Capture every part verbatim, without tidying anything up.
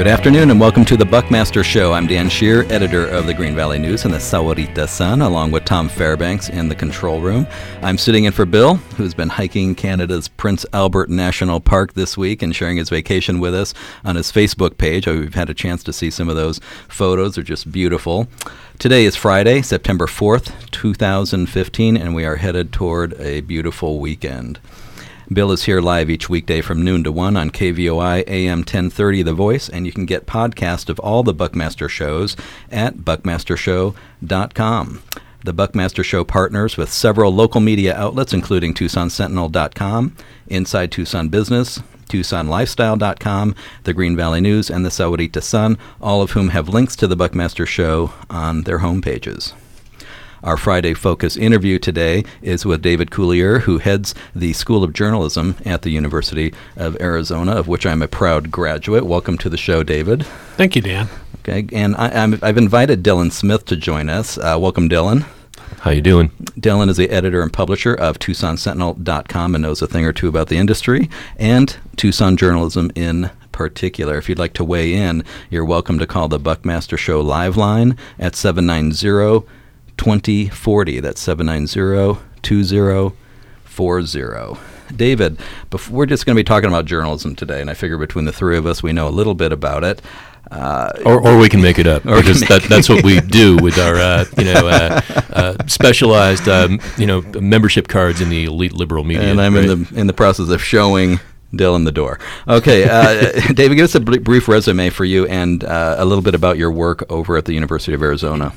Good afternoon and welcome to the Buckmaster Show. I'm Dan Shear, editor of the Green Valley News and the Sahuarita Sun, along with Tom Fairbanks in the control room. I'm sitting in for Bill, who's been hiking Canada's Prince Albert National Park this week and sharing his vacation with us on his Facebook page. We've had a chance to see some of those photos. They're just beautiful. Today is Friday, September fourth, two thousand fifteen, and we are headed toward a beautiful weekend. Bill is here live each weekday from noon to one on K V O I A M ten thirty The Voice, and you can get podcast of all the Buckmaster shows at buckmaster show dot com. The Buckmaster Show partners with several local media outlets, including Tucson Sentinel dot com, Inside Tucson Business, Tucson Lifestyle dot com, the Green Valley News, and the Sahuarita Sun, all of whom have links to the Buckmaster Show on their homepages. Our Friday Focus interview today is with David Coulier, who heads the School of Journalism at the University of Arizona, of which I'm a proud graduate. Welcome to the show, David. Thank you, Dan. Okay, and I, I'm, I've invited Dylan Smith to join us. Uh, welcome, Dylan. How you doing? Dylan is the editor and publisher of Tucson Sentinel dot com and knows a thing or two about the industry and Tucson journalism in particular. If you'd like to weigh in, you're welcome to call the Buckmaster Show live line at seven nine zero, two zero four zero. That's seven nine zero, two zero four zero. David, before, we're just going to be talking about journalism today, and I figure between the three of us, we know a little bit about it. Uh, or, or we can make it up, because that, that's what we do with our, uh, you know, uh, uh, specialized, um, you know, membership cards in the elite liberal media. And I'm right? in the in the process of showing Dylan the door. Okay, uh, David, give us a brief resume for you and uh, a little bit about your work over at the University of Arizona.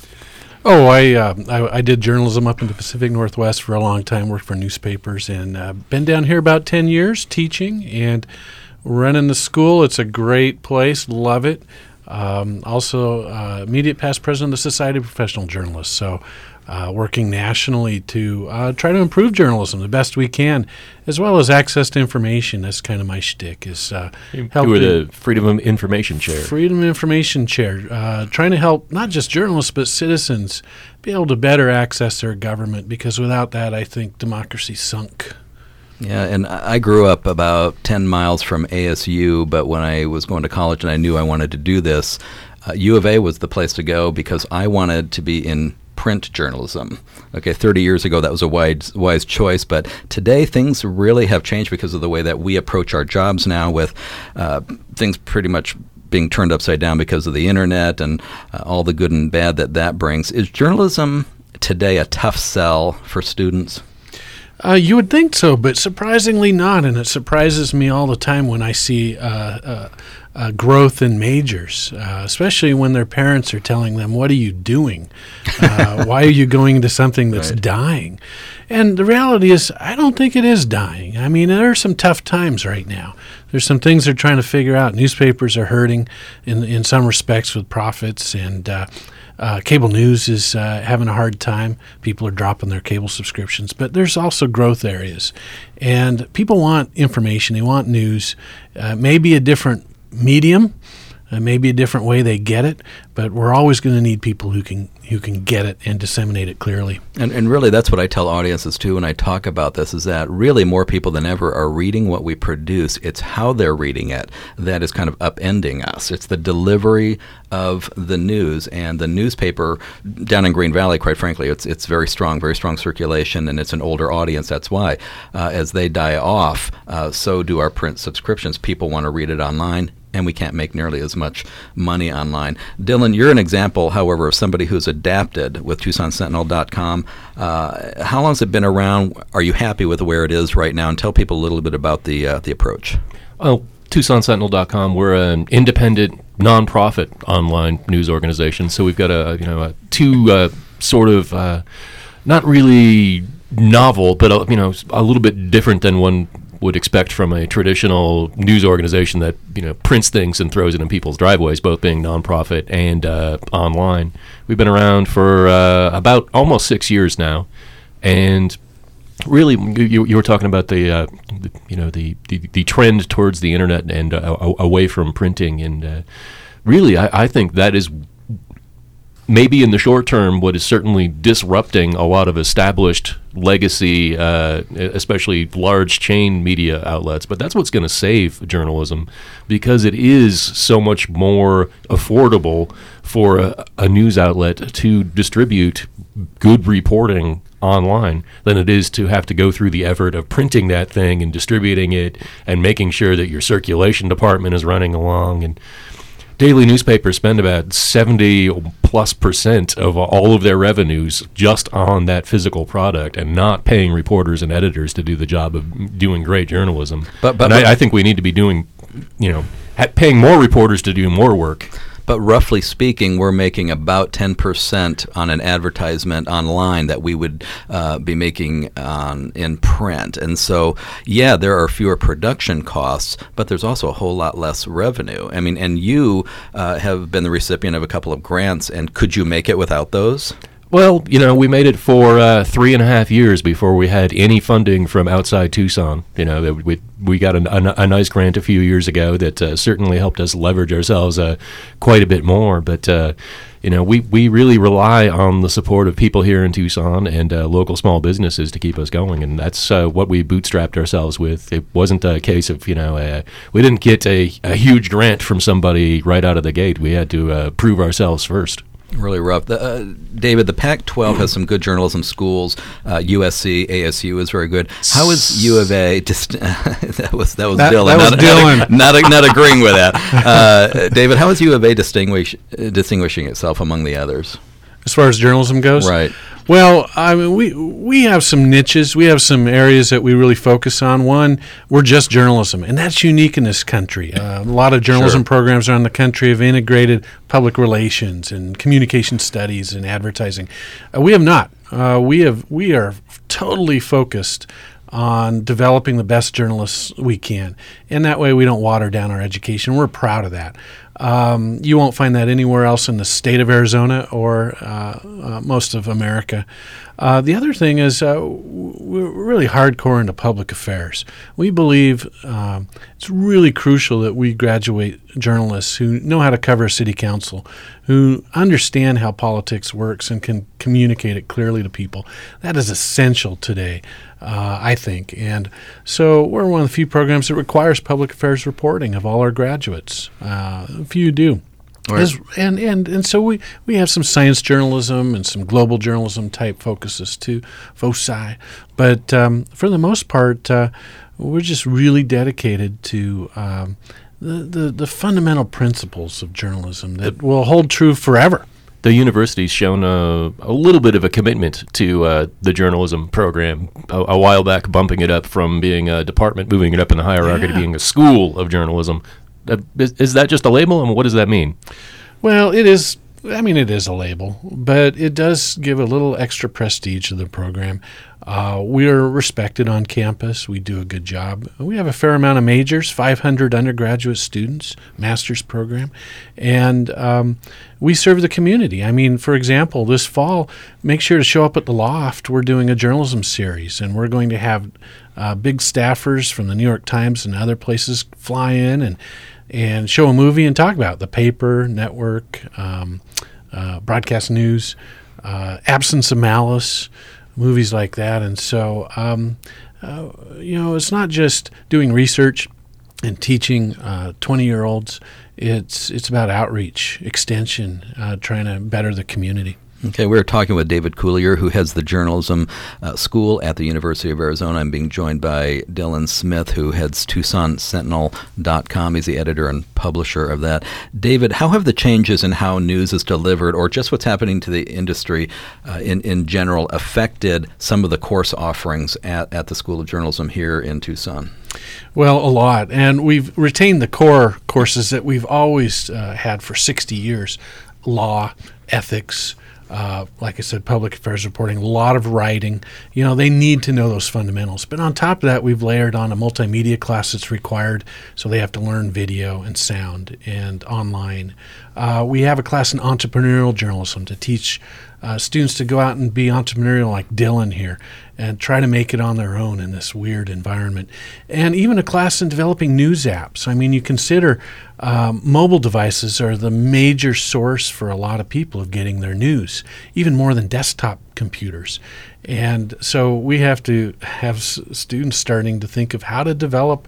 Oh, I, uh, I I did journalism up in the Pacific Northwest for a long time, worked for newspapers, and uh, been down here about ten years teaching and running the school. It's a great place, love it. Um, also, uh, immediate past president of the Society of Professional Journalists, so uh, working nationally to uh, try to improve journalism the best we can, as well as access to information. That's kind of my shtick. Is uh, you were the Freedom of Information Chair. Freedom of Information Chair, uh, trying to help not just journalists but citizens be able to better access their government, because without that, I think democracy sunk. Yeah, and I grew up about ten miles from A S U, but when I was going to college and I knew I wanted to do this, uh, U of A was the place to go because I wanted to be in print journalism. Okay, thirty years ago, that was a wise, wise choice, but today things really have changed because of the way that we approach our jobs now, with uh, things pretty much being turned upside down because of the internet and uh, all the good and bad that that brings. Is journalism today a tough sell for students? Uh, you would think so, but surprisingly not, and it surprises me all the time when I see uh, uh, uh, growth in majors, uh, especially when their parents are telling them, what are you doing? Uh, why are you going into something that's right. dying? And the reality is, I don't think it is dying. I mean, there are some tough times right now. There's some things they're trying to figure out. Newspapers are hurting in, in some respects with profits, and uh, Uh, cable news is uh, having a hard time. People are dropping their cable subscriptions, but there's also growth areas, and people want information. They want news. Uh, maybe a different medium, uh, maybe a different way they get it, but we're always going to need people who can who can get it and disseminate it clearly. And, and really, that's what I tell audiences too when I talk about this, is that really more people than ever are reading what we produce. It's how they're reading it that is kind of upending us. It's the delivery of the news, and the newspaper down in Green Valley, quite frankly, it's it's very strong, very strong circulation, and it's an older audience. That's why uh, as they die off, uh, so do our print subscriptions. People want to read it online, and we can't make nearly as much money online. Dylan, you're an example, however, of somebody who's adapted with Tucson Sentinel dot com. Uh, how long has it been around? Are you happy with where it is right now? And tell people a little bit about the uh, the approach. Oh, Tucson Sentinel dot com, we're an independent, nonprofit online news organization. So we've got a you know a two uh, sort of uh, not really novel, but uh, you know a little bit different than one would expect from a traditional news organization that you know prints things and throws it in people's driveways, both being nonprofit and uh, online. We've been around for uh, about almost six years now, and really, you, you were talking about the, uh, the you know the, the, the trend towards the internet and uh, away from printing, and uh, really, I, I think that is maybe in the short term, what is certainly disrupting a lot of established legacy, uh, especially large chain media outlets. But that's what's going to save journalism, because it is so much more affordable for a, a news outlet to distribute good reporting online than it is to have to go through the effort of printing that thing and distributing it and making sure that your circulation department is running along. And daily newspapers spend about seventy plus percent of all of their revenues just on that physical product and not paying reporters and editors to do the job of doing great journalism. But, but, and but I, I think we need to be doing, you know, ha- paying more reporters to do more work. But roughly speaking, we're making about ten percent on an advertisement online that we would uh, be making on, in print. And so, yeah, there are fewer production costs, but there's also a whole lot less revenue. I mean, and you uh, have been the recipient of a couple of grants, and could you make it without those? Well, you know, we made it for uh, three and a half years before we had any funding from outside Tucson. You know, we we got a, a, a nice grant a few years ago that uh, certainly helped us leverage ourselves uh, quite a bit more. But, uh, you know, we, we really rely on the support of people here in Tucson and uh, local small businesses to keep us going. And that's uh, what we bootstrapped ourselves with. It wasn't a case of, you know, uh, we didn't get a, a huge grant from somebody right out of the gate. We had to uh, prove ourselves first. Really rough. The, uh, David, the Pac twelve has some good journalism schools. Uh, U S C, A S U is very good. How is U of A? Dist- that was that was that, Dylan. That was not, Dylan. Not, not, not agreeing with that. Uh, David, how is U of A distinguish, distinguishing itself among the others? As far as journalism goes? Right. Well, I mean, we we have some niches. We have some areas that we really focus on. One, we're just journalism, and that's unique in this country. Uh, a lot of journalism Sure. programs around the country have integrated public relations and communication studies and advertising. Uh, we have not. Uh, we have we are totally focused on developing the best journalists we can, and that way we don't water down our education. We're proud of that. Um, you won't find that anywhere else in the state of Arizona or uh, uh, most of America. Uh, the other thing is uh, we're really hardcore into public affairs. We believe um, it's really crucial that we graduate journalists who know how to cover a city council, who understand how politics works and can communicate it clearly to people. That is essential today, uh, I think. And so we're one of the few programs that requires public affairs reporting of all our graduates. Uh, a few do. Right. As, and, and and so we, we have some science journalism and some global journalism type focuses too, foci. But um, for the most part, uh, we're just really dedicated to um, the, the, the fundamental principles of journalism that will hold true forever. The university's shown a, a little bit of a commitment to uh, the journalism program a, a while back, bumping it up from being a department, moving it up in the hierarchy Yeah. to being a school of journalism. Uh, is, is that just a label, and what does that mean? Well, it is. I mean, it is a label, but it does give a little extra prestige to the program. Uh, we are respected on campus. We do a good job. We have a fair amount of majors, five hundred undergraduate students, master's program, and um, we serve the community. I mean, for example, this fall, make sure to show up at the Loft. We're doing a journalism series, and we're going to have uh, big staffers from the New York Times and other places fly in and and show a movie and talk about the paper, network, um, uh, broadcast news, uh, Absence of Malice, movies like that. And so, um, uh, you know, it's not just doing research and teaching uh, twenty-year-olds. It's it's about outreach, extension, uh, trying to better the community. Okay, we're talking with David Coulier, who heads the journalism uh, school at the University of Arizona. I'm being joined by Dylan Smith, who heads Tucson Sentinel dot com. He's the editor and publisher of that. David, how have the changes in how news is delivered, or just what's happening to the industry uh, in, in general, affected some of the course offerings at, at the School of Journalism here in Tucson? Well, a lot. And we've retained the core courses that we've always uh, had for sixty years, law, ethics, Uh, like I said, public affairs reporting, a lot of writing. You know, they need to know those fundamentals. But on top of that, we've layered on a multimedia class that's required, so they have to learn video and sound and online. Uh, we have a class in entrepreneurial journalism to teach uh, students to go out and be entrepreneurial like Dylan here and try to make it on their own in this weird environment. And even a class in developing news apps. I mean, you consider um, mobile devices are the major source for a lot of people of getting their news, even more than desktop computers. And so we have to have s- students starting to think of how to develop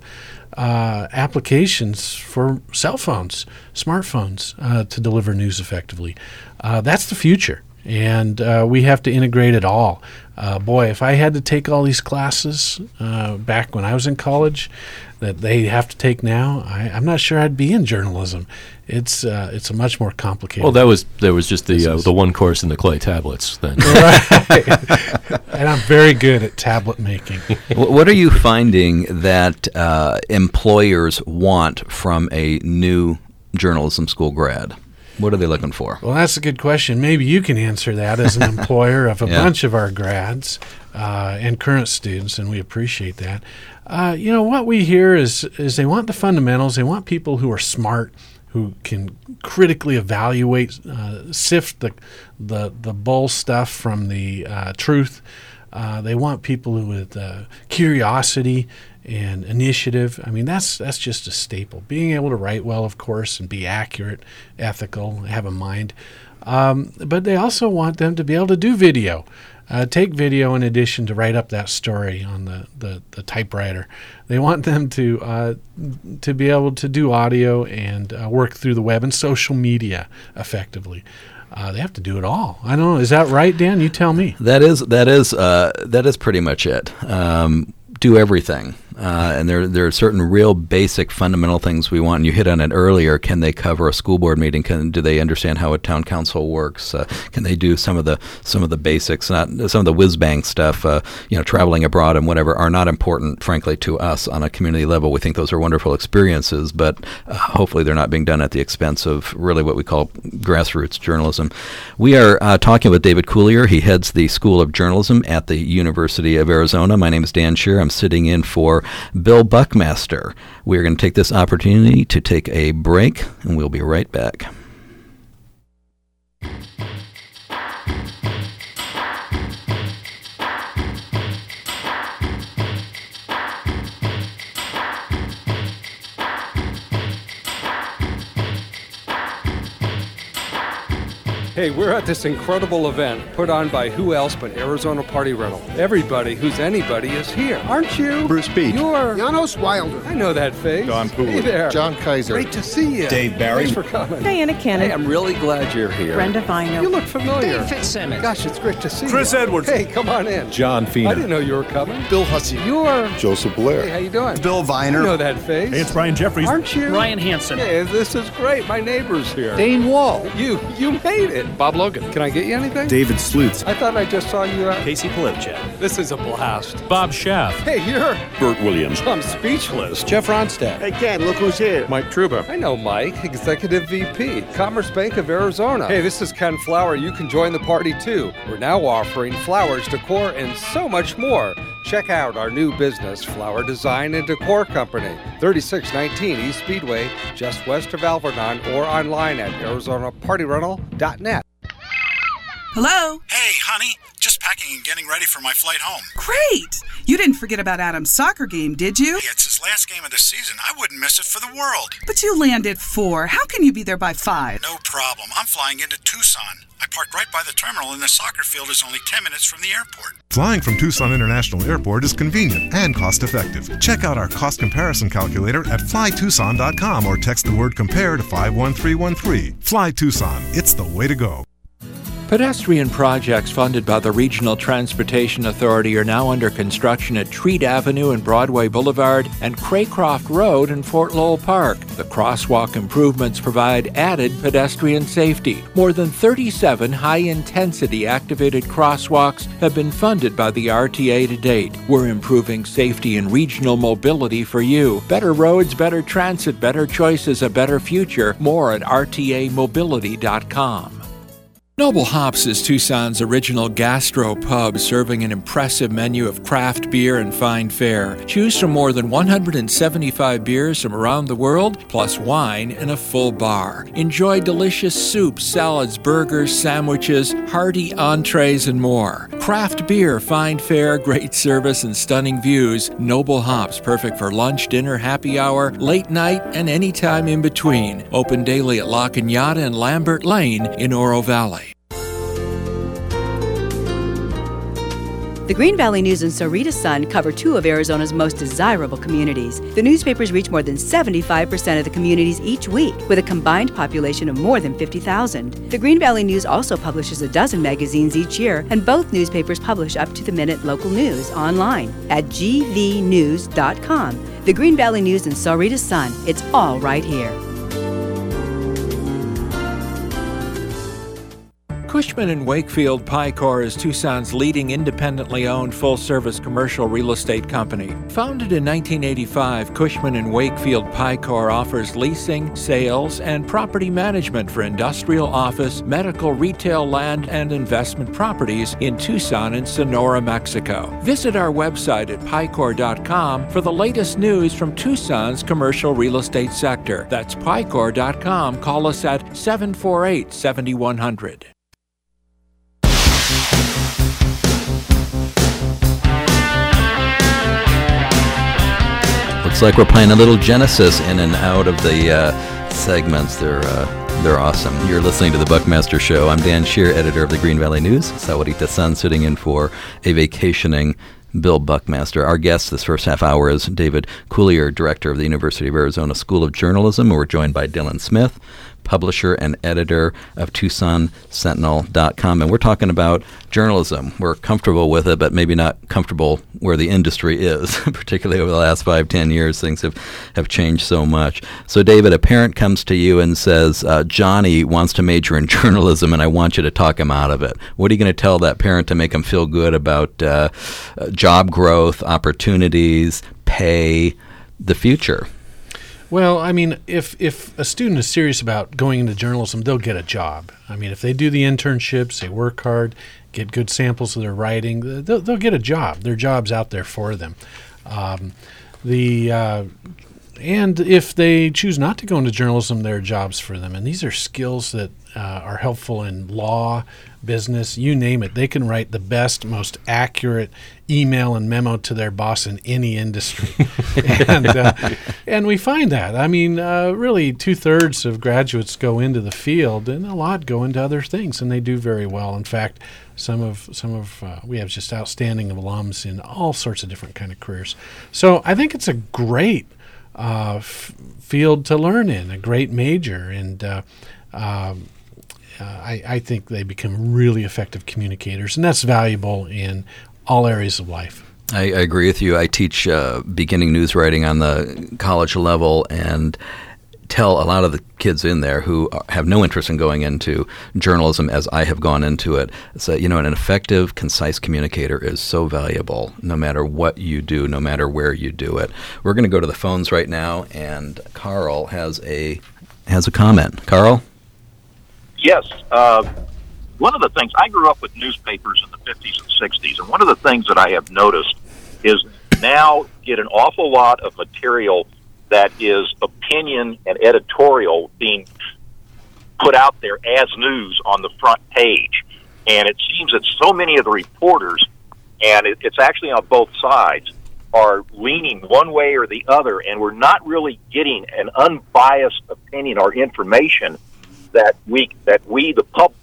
uh, applications for cell phones, smartphones, uh, to deliver news effectively. Uh, that's the future. And uh, we have to integrate it all. Uh, boy, if I had to take all these classes uh, back when I was in college that they have to take now, I, I'm not sure I'd be in journalism. It's uh, it's a much more complicated. Well, that was there was just the uh, the one course in the clay tablets then. Right. And I'm very good at tablet making. Wh- What are you finding that uh, employers want from a new journalism school grad? What are they looking for? Well, that's a good question. Maybe you can answer that as an employer of a Yeah. bunch of our grads uh, and current students, and we appreciate that. Uh, you know, what we hear is is they want the fundamentals. They want people who are smart, who can critically evaluate, uh, sift the, the the bull stuff from the uh, truth. Uh, they want people who with uh, curiosity and initiative. I mean, that's that's just a staple. Being able to write well, of course, and be accurate, ethical, have a mind. Um, but they also want them to be able to do video. Uh, take video in addition to write up that story on the, the, the typewriter. They want them to uh, to be able to do audio and uh, work through the web and social media effectively. Uh, they have to do it all. I don't know. Is that right, Dan? You tell me. That is that is uh, that is pretty much it. Um, do everything, uh, and there there are certain real basic fundamental things we want. And you hit on it earlier. Can they cover a school board meeting? Can do they understand how a town council works? Uh, can they do some of the some of the basics? Not some of the whiz bang stuff. Uh, you know, traveling abroad and whatever are not important, frankly, to us on a community level. We think those are wonderful experiences, but uh, hopefully they're not being done at the expense of really what we call grassroots journalism. We are uh, talking with David Coulier. He heads the School of Journalism at the University of Arizona. My name is Dan Shear. I'm sitting in for Bill Buckmaster. We're going to take this opportunity to take a break, and we'll be right back. Hey, we're at this incredible event put on by who else but Arizona Party Rental. Everybody who's anybody is here, aren't you? Bruce Beach. You're... Janos Wilder. I know that face. Don Poole. Hey there. John Kaiser. Great to see you. Dave Barry. Thanks for coming. Diana Cannon. Hey, I'm really glad you're here. Brenda Vino. You look familiar. Dave Fitzsimmons. Gosh, it's great to see Chris you. Edwards. Hey, come on in. John Fina. I didn't know you were coming. Bill Hussey. You're... Joseph Blair. Hey, how you doing? Bill Viner. I know that face. Hey, it's Brian Jeffries. Aren't you? Ryan Hansen. Hey, this is great. My neighbor's here. Dane Wall. You, you made it. Bob Logan. Can I get you anything? David Slutz. I thought I just saw you at... Casey Polipchak. This is a blast. Bob Schaff. Hey, you're... Burt Williams. I'm speechless. Jeff Ronstadt. Hey, Ken, look who's here. Mike Truba. I know Mike, Executive V P, Commerce Bank of Arizona. Hey, this is Ken Flower. You can join the party too. We're now offering flowers, decor, and so much more. Check out our new business, Flower Design and Decor Company, thirty-six nineteen East Speedway, just west of Alvernon, or online at arizona party rental dot net. Hello? Hey, honey, just packing and getting ready for my flight home. Great! You didn't forget about Adam's soccer game, did you? Hey, it's his last game of the season. I wouldn't miss it for the world. But you land at four. How can you be there by five? No problem. I'm flying into Tucson. I parked right by the terminal, and the soccer field is only ten minutes from the airport. Flying from Tucson International Airport is convenient and cost-effective. Check out our cost comparison calculator at fly tucson dot com or text the word COMPARE to five one three one three. Fly Tucson. It's the way to go. Pedestrian projects funded by the Regional Transportation Authority are now under construction at Treat Avenue and Broadway Boulevard and Craycroft Road in Fort Lowell Park. The crosswalk improvements provide added pedestrian safety. More than thirty-seven high-intensity activated crosswalks have been funded by the R T A to date. We're improving safety and regional mobility for you. Better roads, better transit, better choices, a better future. More at r t a mobility dot com. Noble Hops is Tucson's original gastro pub, serving an impressive menu of craft beer and fine fare. Choose from more than one hundred seventy-five beers from around the world, plus wine and a full bar. Enjoy delicious soups, salads, burgers, sandwiches, hearty entrees, and more. Craft beer, fine fare, great service, and stunning views. Noble Hops, perfect for lunch, dinner, happy hour, late night, and any time in between. Open daily at La Cañada and Lambert Lane in Oro Valley. The Green Valley News and Sahuarita Sun cover two of Arizona's most desirable communities. The newspapers reach more than seventy-five percent of the communities each week, with a combined population of more than fifty thousand. The Green Valley News also publishes a dozen magazines each year, and both newspapers publish up-to-the-minute local news online at g v news dot com. The Green Valley News and Sahuarita Sun, it's all right here. Cushman and Wakefield Picor is Tucson's leading independently owned full-service commercial real estate company. Founded in nineteen eighty-five, Cushman and Wakefield Picor offers leasing, sales, and property management for industrial, office, medical, retail, land, and investment properties in Tucson and Sonora, Mexico. Visit our website at picor dot com for the latest news from Tucson's commercial real estate sector. That's picor dot com. Call us at seven four eight, seven one zero zero. Looks like we're playing a little Genesis in and out of the uh, segments. They're uh, they're awesome. You're listening to the Buckmaster Show. I'm Dan Shear, editor of the Green Valley News. Sahuarita Sun sitting in for a vacationing Bill Buckmaster. Our guest this first half hour is David Coulier, director of the University of Arizona School of Journalism. We're joined by Dylan Smith, publisher and editor of Tucson Sentinel dot com. And we're talking about journalism. We're comfortable with it, but maybe not comfortable where the industry is. Particularly over the last five, ten years, things have, have changed so much. So, David, a parent comes to you and says, uh, Johnny wants to major in journalism, and I want you to talk him out of it. What are you going to tell that parent to make him feel good about uh, uh, job growth, opportunities, pay, the future? Well, I mean, if if a student is serious about going into journalism, they'll get a job. I mean, if they do the internships, they work hard, get good samples of their writing, they'll, they'll get a job. Their job's out there for them. Um, the uh, and if they choose not to go into journalism, there are jobs for them. And these are skills that uh, are helpful in law, business, you name it. They can write the best, most accurate email and memo to their boss in any industry. and uh, and we find that. I mean, uh, really two-thirds of graduates go into the field, and a lot go into other things, and they do very well. In fact, some of some of uh, we have just outstanding alums in all sorts of different kind of careers. So I think it's a great uh, f- field to learn in, a great major, and uh, um, uh, I, I think they become really effective communicators, and that's valuable in all areas of life. I, I agree with you. I teach uh, beginning news writing on the college level, and tell a lot of the kids in there who have no interest in going into journalism as I have gone into it. So, you know, an effective, concise communicator is so valuable no matter what you do, no matter where you do it. We're going to go to the phones right now, and Carl has a has a comment. Carl? Yes. Uh, one of the things, I grew up with newspapers in the fifties and sixties, and one of the things that I have noticed is now get an awful lot of material that is opinion and editorial being put out there as news on the front page. And it seems that so many of the reporters, and it, it's actually on both sides, are leaning one way or the other, and we're not really getting an unbiased opinion or information that we, that we the public,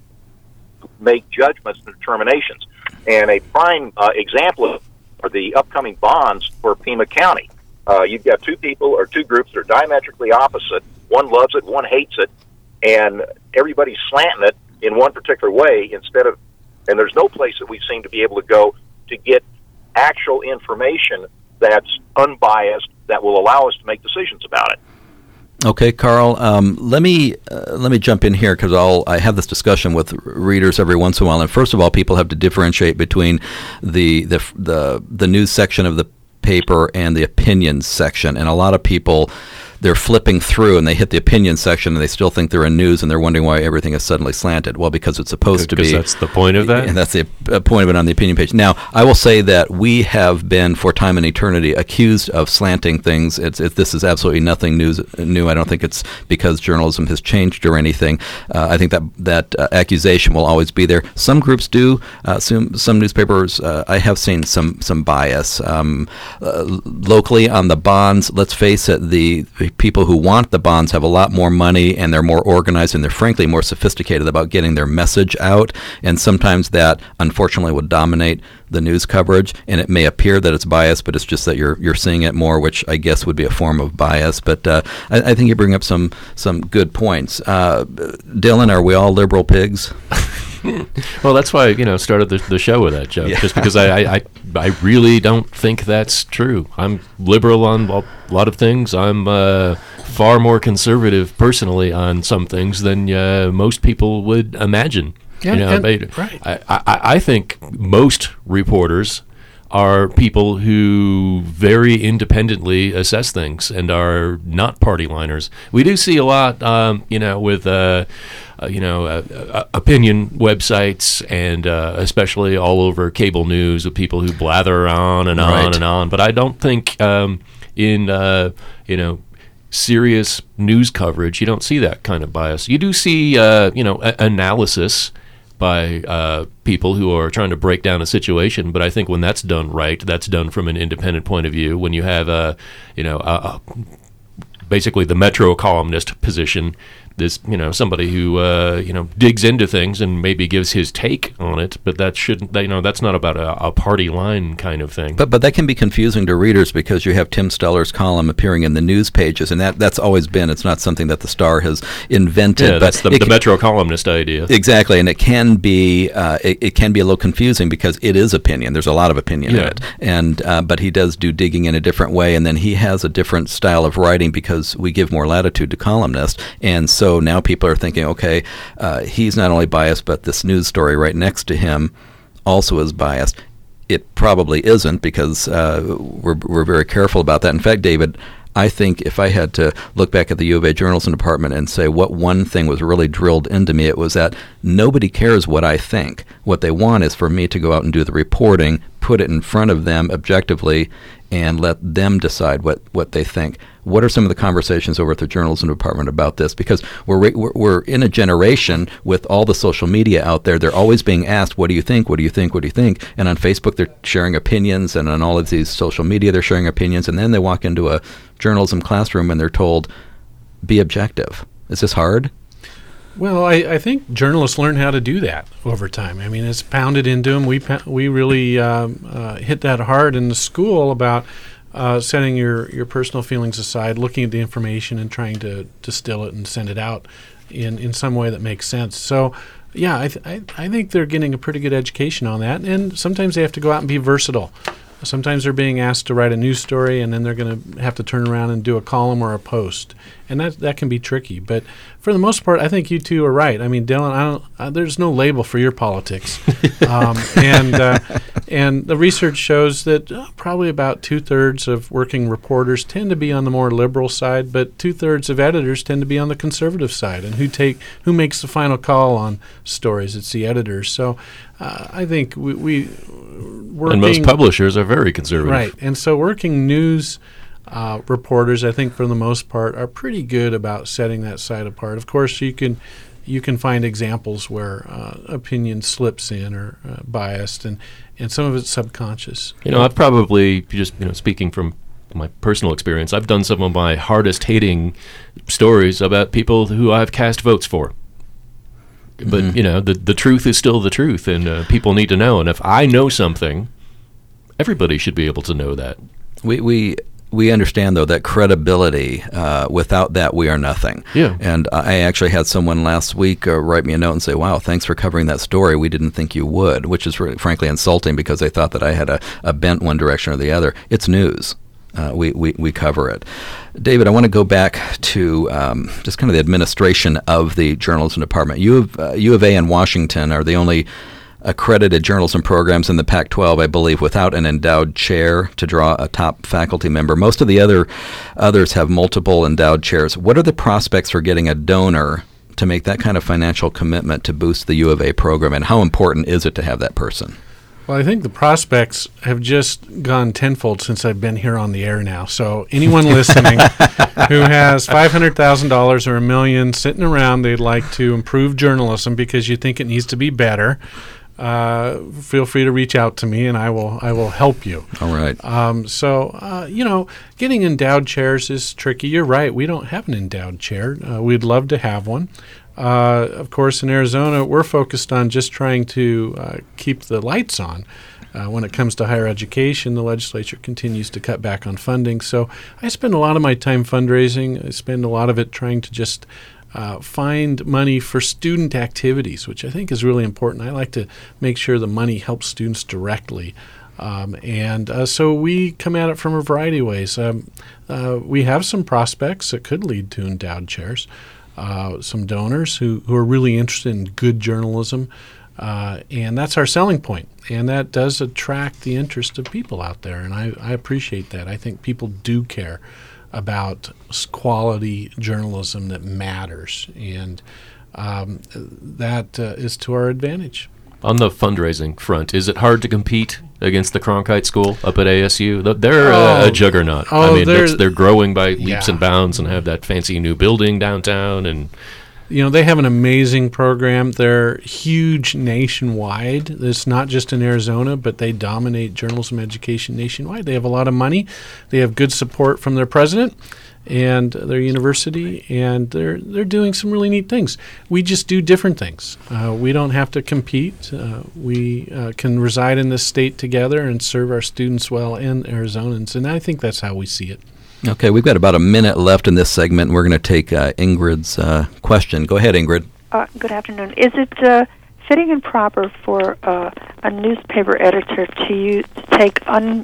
make judgments and determinations. And a prime uh, example are the upcoming bonds for Pima County. Uh, you've got two people or two groups that are diametrically opposite. One loves it, one hates it, and everybody's slanting it in one particular way instead of, and there's no place that we seem to be able to go to get actual information that's unbiased that will allow us to make decisions about it. Okay, Carl. Um, let me uh, let me jump in here because I'll I have this discussion with readers every once in a while. And first of all, people have to differentiate between the the the, the news section of the paper and the opinions section. And a lot of people they're flipping through and they hit the opinion section and they still think they're in news and they're wondering why everything is suddenly slanted. Well, because it's supposed to be. Because that's the point of that? And that's the uh, point of it on the opinion page. Now, I will say that we have been, for time and eternity, accused of slanting things. It's, it, this is absolutely nothing news, new. I don't think it's because journalism has changed or anything. Uh, I think that that uh, accusation will always be there. Some groups do. Uh, some, some newspapers, uh, I have seen some, some bias. Um, uh, locally on the bonds, let's face it, the, the people who want the bonds have a lot more money and they're more organized and they're frankly more sophisticated about getting their message out. And sometimes that, unfortunately, will dominate the news coverage, and it may appear that it's biased, but it's just that you're you're seeing it more, which I guess would be a form of bias. But uh, I, I think you bring up some some good points. Uh, Dylan, are we all liberal pigs? Well, that's why you know started the, the show with that joke, Yeah. just because I, I, I I really don't think that's true. I'm liberal on a lot of things. I'm uh, far more conservative personally on some things than uh, most people would imagine. Yeah, you know, and- I, right. I, I, I think most reporters are people who very independently assess things and are not party liners. We do see a lot, um, you know, with uh, uh, you know uh, uh, opinion websites and uh, especially all over cable news with people who blather on and on Right. and on. But I don't think um, in uh, you know. serious news coverage, you don't see that kind of bias. You do see, uh, you know, a- analysis by uh, people who are trying to break down a situation. But I think when that's done right, that's done from an independent point of view. When you have a, you know, a, a, basically the Metro columnist position, this, you know, somebody who, uh, you know, digs into things and maybe gives his take on it, but that shouldn't, you know, that's not about a, a party line kind of thing. But but that can be confusing to readers because you have Tim Steller's column appearing in the news pages, and that, that's always been. It's not something that the Star has invented. Yeah, but that's the, it the can- Metro columnist idea. Exactly, and it can be uh, it, it can be a little confusing because it is opinion. There's a lot of opinion in Yeah. it, and uh, but he does do digging in a different way, and then he has a different style of writing because we give more latitude to columnists, and so now people are thinking, okay, uh, he's not only biased, but this news story right next to him also is biased. It probably isn't because uh, we're we're very careful about that. In fact, David, I think if I had to look back at the U of A journalism department and say what one thing was really drilled into me, it was that nobody cares what I think. What they want is for me to go out and do the reporting, put it in front of them objectively, and let them decide what, what they think. What are some of the conversations over at the journalism department about this? Because we're, we're we're in a generation with all the social media out there. They're always being asked, what do you think? What do you think? What do you think? And on Facebook, they're sharing opinions, and on all of these social media, they're sharing opinions. And then they walk into a journalism classroom and they're told, be objective. Is this hard? Well, I, I think journalists learn how to do that over time. I mean, it's pounded into them. We pa- we really um, uh, hit that hard in the school about uh, setting your, your personal feelings aside, looking at the information and trying to distill it and send it out in, in some way that makes sense. So, yeah, I, th- I I think they're getting a pretty good education on that. And sometimes they have to go out and be versatile. Sometimes they're being asked to write a news story, and then they're going to have to turn around and do a column or a post, and that that can be tricky. But for the most part, I think you two are right. I mean, Dylan, I don't. Uh, there's no label for your politics, um, and uh, and the research shows that uh, probably about two thirds of working reporters tend to be on the more liberal side, but two thirds of editors tend to be on the conservative side. And who take who makes the final call on stories? It's the editors. So uh, I think we. we Working, and most publishers are very conservative. Right. And so working news uh, reporters, I think for the most part, are pretty good about setting that side apart. Of course, you can you can find examples where uh, opinion slips in or uh, biased, and, and some of it's subconscious. You know, I've probably, just you know, speaking from my personal experience, I've done some of my hardest hitting stories about people who I've cast votes for. But, Mhm. you know, the the truth is still the truth, and uh, people need to know. And if I know something, everybody should be able to know that. We we we understand, though, that credibility, uh, without that, we are nothing. Yeah. And I actually had someone last week uh, write me a note and say, wow, thanks for covering that story. We didn't think you would, which is really, frankly insulting because they thought that I had a, a bent one direction or the other. It's news. Uh, we, we, we cover it. David, I want to go back to um, just kind of the administration of the journalism department. U of, uh, U of A and Washington are the only accredited journalism programs in the Pac twelve, I believe, without an endowed chair to draw a top faculty member. Most of the other others have multiple endowed chairs. What are the prospects for getting a donor to make that kind of financial commitment to boost the U of A program, and how important is it to have that person? Well, I think the prospects have just gone tenfold since I've been here on the air now. So anyone listening who has five hundred thousand dollars or a million sitting around, they'd like to improve journalism because you think it needs to be better, uh, feel free to reach out to me, and I will I will help you. All right. Um, so, uh, you know, getting endowed chairs is tricky. You're right. We don't have an endowed chair. Uh, we'd love to have one. Uh, of course, in Arizona, we're focused on just trying to uh, keep the lights on. Uh, when it comes to higher education, the legislature continues to cut back on funding. So I spend a lot of my time fundraising. I spend a lot of it trying to just uh, find money for student activities, which I think is really important. I like to make sure the money helps students directly. Um, and uh, so we come at it from a variety of ways. Um, uh, we have some prospects that could lead to endowed chairs. Uh, some donors who, who are really interested in good journalism, uh, and that's our selling point. And that does attract the interest of people out there, and I, I appreciate that. I think people do care about quality journalism that matters, and um, that uh, is to our advantage. On the fundraising front, is it hard to compete against the Cronkite School up at A S U? They're oh, a, a juggernaut. Oh, I mean, they're, it's, they're growing by leaps yeah. and bounds and have that fancy new building downtown. And you know, they have an amazing program. They're huge nationwide. It's not just in Arizona, but they dominate journalism education nationwide. They have a lot of money. They have good support from their president and their university, and they're they're doing some really neat things. We just do different things. Uh, we don't have to compete. Uh, we uh, can reside in this state together and serve our students well and Arizonans, and I think that's how we see it. Okay, we've got about a minute left in this segment, and we're going to take uh, Ingrid's uh, question. Go ahead, Ingrid. Uh, good afternoon. Is it uh, fitting and proper for uh, a newspaper editor to use, to take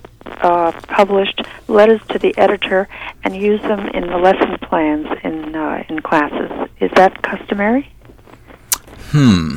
unpublished uh, letters to the editor and use them in the lesson plans in uh, in classes? Is that customary? Hmm.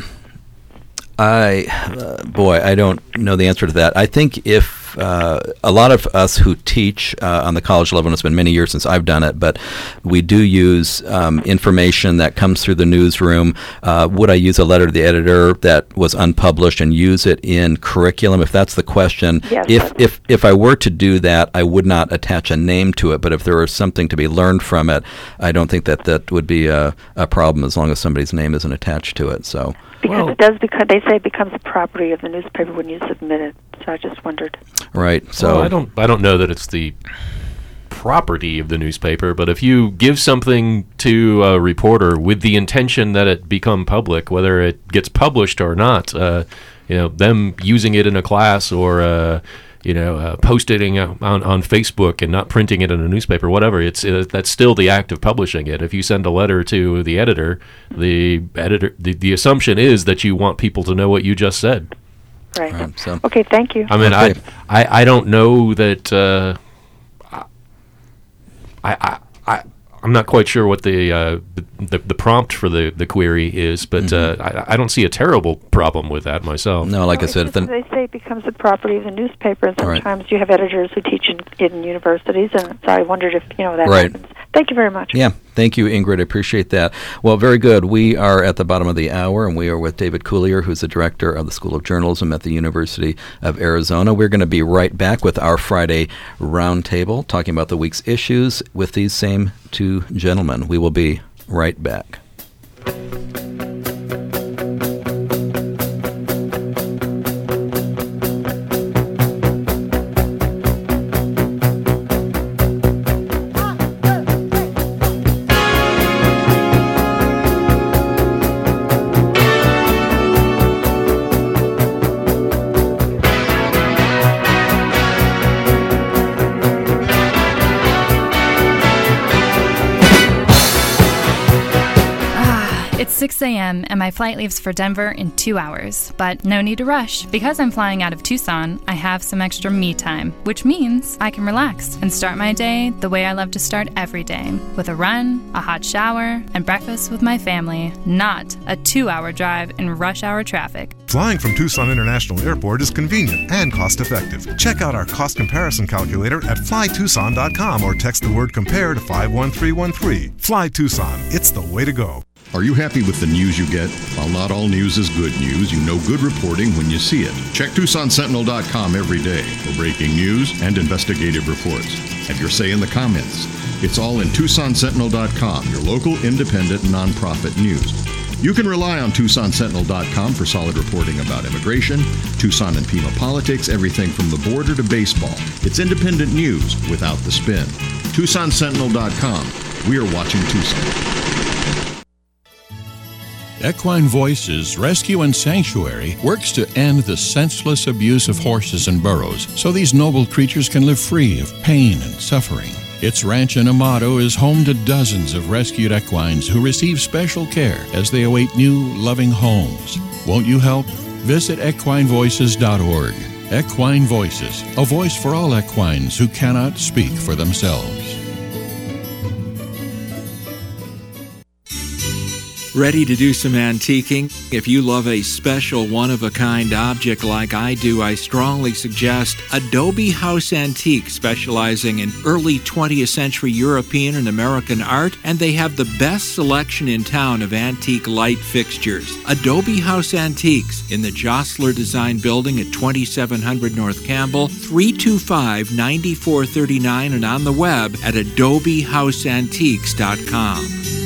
I, uh, boy, I don't know the answer to that. I think if uh, a lot of us who teach uh, on the college level, and it's been many years since I've done it, but we do use um, information that comes through the newsroom. Uh, would I use a letter to the editor that was unpublished and use it in curriculum? If that's the question, yes, if if if I were to do that, I would not attach a name to it. But if there was something to be learned from it, I don't think that that would be a, a problem as long as somebody's name isn't attached to it. So. Because well, it does become, they say it becomes the property of the newspaper when you submit it. So I just wondered. Right. So well, I don't I don't know that it's the property of the newspaper, but if you give something to a reporter with the intention that it become public, whether it gets published or not, uh, you know, them using it in a class or uh, you know, uh, posting it on, on Facebook and not printing it in a newspaper, whatever, it's uh, that's still the act of publishing it. If you send a letter to the editor, the editor, the, the assumption is that you want people to know what you just said. Right. right so. Okay, thank you. I mean, okay. I, I I don't know that. Uh, I I I. I'm not quite sure what the, uh, the the prompt for the, the query is, but mm-hmm. uh, I, I don't see a terrible problem with that myself. No, like no, I said, the, they say it becomes the property of the newspaper, and sometimes right. you have editors who teach in, in universities, and so I wondered if you know that right. happens. Thank you very much. Yeah, thank you, Ingrid. I appreciate that. Well, very good. We are at the bottom of the hour, and we are with David Coulier, who's the director of the School of Journalism at the University of Arizona. We're going to be right back with our Friday roundtable, talking about the week's issues with these same two gentlemen. We will be right back. six a.m. and my flight leaves for Denver in two hours. But no need to rush. Because I'm flying out of Tucson, I have some extra me time, which means I can relax and start my day the way I love to start every day, with a run, a hot shower, and breakfast with my family, not a two-hour drive in rush hour traffic. Flying from Tucson International Airport is convenient and cost-effective. Check out our cost comparison calculator at fly tucson dot com or text the word COMPARE to five one three one three. Fly Tucson. It's the way to go. Are you happy with the news you get? While not all news is good news, you know good reporting when you see it. Check Tucson Sentinel dot com every day for breaking news and investigative reports. Have your say in the comments. It's all in Tucson Sentinel dot com, your local independent nonprofit news. You can rely on Tucson Sentinel dot com for solid reporting about immigration, Tucson and Pima politics, everything from the border to baseball. It's independent news without the spin. Tucson Sentinel dot com. We are watching Tucson. Equine Voices Rescue and Sanctuary works to end the senseless abuse of horses and burros so these noble creatures can live free of pain and suffering. Its ranch in Amado is home to dozens of rescued equines who receive special care as they await new, loving homes. Won't you help? Visit equine voices dot org. Equine Voices, a voice for all equines who cannot speak for themselves. Ready to do some antiquing? If you love a special one-of-a-kind object like I do, I strongly suggest Adobe House Antique, specializing in early twentieth century European and American art, and they have the best selection in town of antique light fixtures. Adobe House Antiques in the Jostler Design Building at twenty-seven hundred North Campbell, three two five, nine four three nine, and on the web at adobe house antiques dot com.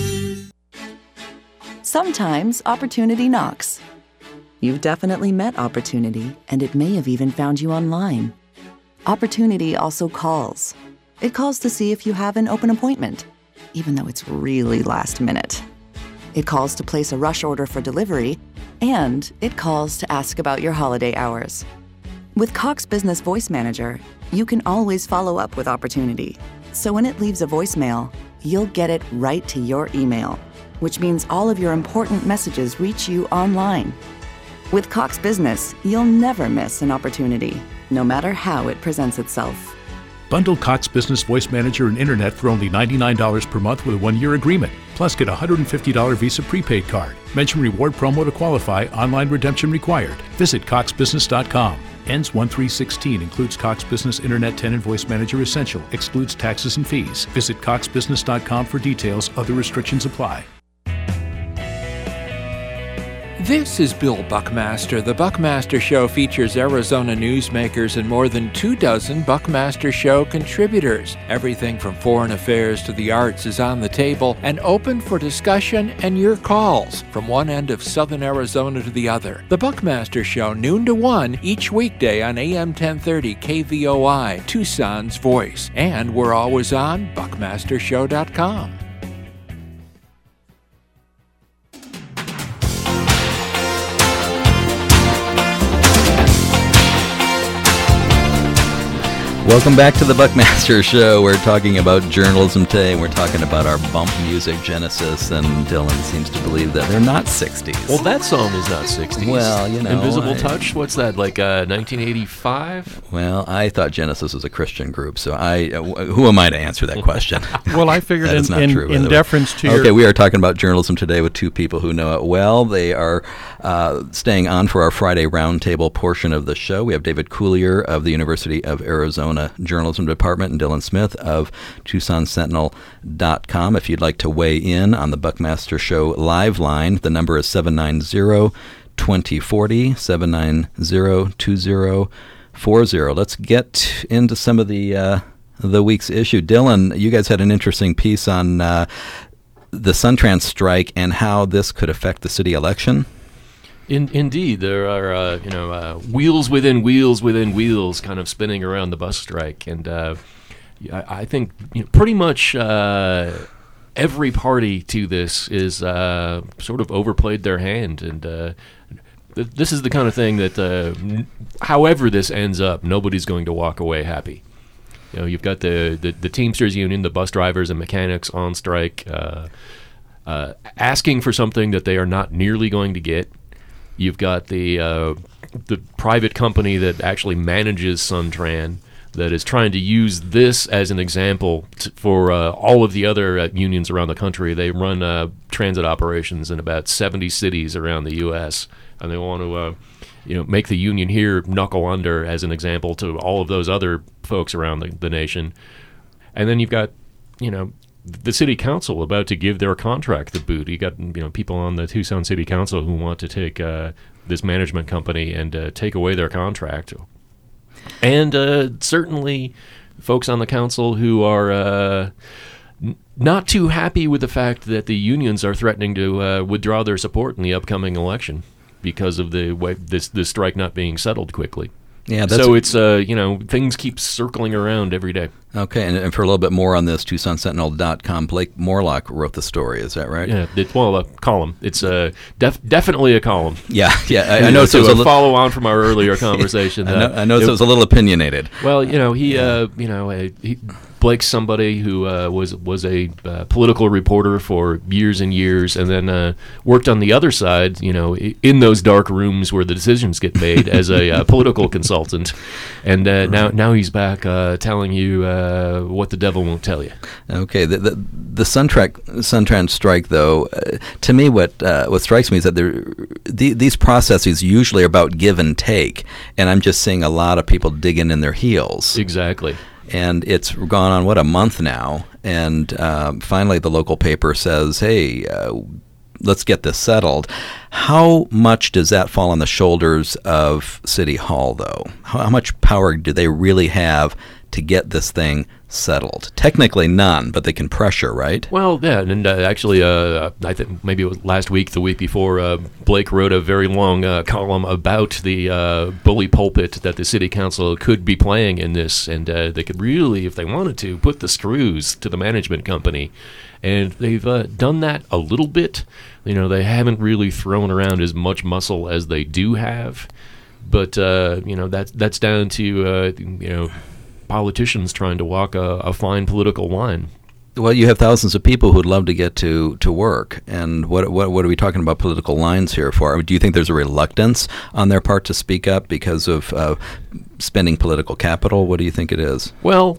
Sometimes opportunity knocks. You've definitely met opportunity, and it may have even found you online. Opportunity also calls. It calls to see if you have an open appointment, even though it's really last minute. It calls to place a rush order for delivery, and it calls to ask about your holiday hours. With Cox Business Voice Manager, you can always follow up with opportunity. So when it leaves a voicemail, you'll get it right to your email, which means all of your important messages reach you online. With Cox Business, you'll never miss an opportunity, no matter how it presents itself. Bundle Cox Business Voice Manager and Internet for only ninety-nine dollars per month with a one-year agreement. Plus, get a one hundred fifty dollars Visa prepaid card. Mention reward promo to qualify. Online redemption required. Visit cox business dot com. Ends one three sixteen. Includes Cox Business Internet Tenant Voice Manager Essential. Excludes taxes and fees. Visit cox business dot com for details. Other restrictions apply. This is Bill Buckmaster. The Buckmaster Show features Arizona newsmakers and more than two dozen Buckmaster Show contributors. Everything from foreign affairs to the arts is on the table and open for discussion and your calls from one end of southern Arizona to the other. The Buckmaster Show, noon to one, each weekday on A M ten thirty K V O I, Tucson's Voice. And we're always on buckmaster show dot com. Welcome back to the Buckmaster Show. We're talking about journalism today, and we're talking about our bump music genesis, and Dylan seems to believe that they're not sixties. Well, that song is not sixties. Well, you know. Invisible I, Touch, what's that, like uh, nineteen eighty-five? Well, I thought Genesis was a Christian group, so I uh, who am I to answer that question? Well, I figured that in, is not in, true, in deference to your... Okay, we are talking about journalism today with two people who know it well. They are uh, staying on for our Friday roundtable portion of the show. We have David Coulier of the University of Arizona Journalism Department and Dylan Smith of Tucson Sentinel dot com. If you'd like to weigh in on the Buckmaster Show live line, the number is seven nine zero, two zero four zero, seven nine zero, two zero four zero. Let's get into some of the uh, the week's issue. Dylan, you guys had an interesting piece on uh, the Suntrans strike and how this could affect the city election. In, indeed, there are uh, you know uh, wheels within wheels within wheels, kind of spinning around the bus strike, and uh, I, I think you know, pretty much uh, every party to this is uh, sort of overplayed their hand, and uh, th- this is the kind of thing that, uh, n- however this ends up, nobody's going to walk away happy. You know, you've got the, the, the Teamsters Union, the bus drivers and mechanics on strike. Uh, uh, asking for something that they are not nearly going to get. You've got the uh, the private company that actually manages Suntran that is trying to use this as an example t- for uh, all of the other uh, unions around the country. They run uh, transit operations in about seventy cities around the U S, and they want to uh, you know, make the union here knuckle under as an example to all of those other folks around the, the nation. And then you've got, you know, the city council about to give their contract the boot. You got, you know, people on the Tucson City Council who want to take uh, this management company and uh, take away their contract. And uh, certainly folks on the council who are uh, n- not too happy with the fact that the unions are threatening to uh, withdraw their support in the upcoming election because of the way this this strike not being settled quickly. Yeah, that's so it's uh you know things keep circling around every day. Okay, and, and for a little bit more on this, Tucson Sentinel dot com, Blake Morlock wrote the story. Is that right? Yeah, it, well, a column. It's uh, def- definitely a column. Yeah, yeah. I, I know. So to it was a li- li- follow on from our earlier conversation. I know, uh, I know it, so it was a little opinionated. Well, you know, he, uh, you know, uh, he, Blake's somebody who uh, was was a uh, political reporter for years and years, and then uh, worked on the other side, you know, in those dark rooms where the decisions get made as a uh, political consultant, and uh, now now he's back uh, telling you uh, what the devil won't tell you. Okay, the the, the Suntran Suntran strike, though, uh, to me, what uh, what strikes me is that there, the, these processes usually are about give and take, and I'm just seeing a lot of people digging in their heels. Exactly. And it's gone on, what, a month now, and um, finally the local paper says, hey, uh, let's get this settled. How much does that fall on the shoulders of City Hall, though? How, how much power do they really have to get this thing settled? Technically none, but they can pressure, right? Well, yeah, and uh, actually, uh, I think maybe it was last week, the week before, uh, Blake wrote a very long uh, column about the uh, bully pulpit that the city council could be playing in this, and uh, they could really, if they wanted to, put the screws to the management company. And they've uh, done that a little bit. You know, they haven't really thrown around as much muscle as they do have, but uh, you know, that's that's down to uh, you know. politicians trying to walk a, a fine political line. Well, you have thousands of people who'd love to get to, to work, and what, what what are we talking about political lines here for? I mean, do you think there's a reluctance on their part to speak up because of uh, spending political capital? What do you think it is? Well,